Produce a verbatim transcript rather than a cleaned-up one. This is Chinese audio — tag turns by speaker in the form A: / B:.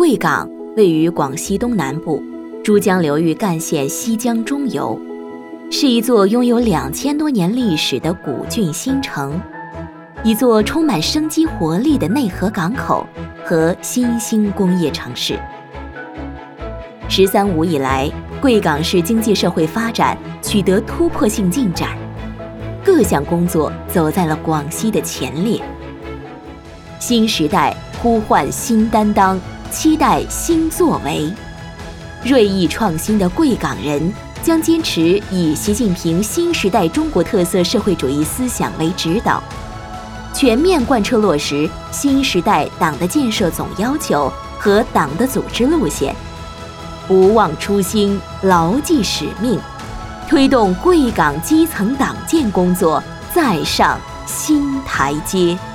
A: 贵港位于广西东南部，珠江流域干线西江中游，是一座拥有两千多年历史的古郡新城，一座充满生机活力的内河港口和新兴工业城市。十三五以来，贵港市经济社会发展取得突破性进展，各项工作走在了广西的前列。新时代呼唤新担当，期待新作为。锐意创新的贵港人将坚持以习近平新时代中国特色社会主义思想为指导，全面贯彻落实新时代党的建设总要求和党的组织路线，不忘初心，牢记使命，推动贵港基层党建工作再上新台阶。